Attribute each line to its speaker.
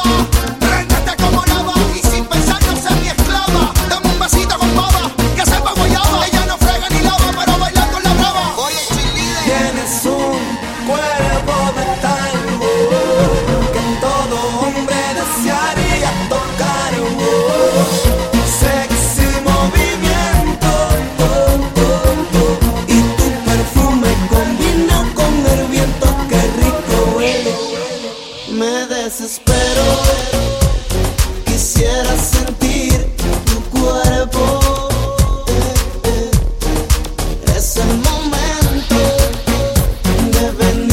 Speaker 1: Préndete como lava y sin pensar no ser mi esclava. Dame un besito con baba, que sepa guayaba. Ella no frega ni lava, pero baila con la brava. Oye, cheerleader.
Speaker 2: Tienes un cuerpo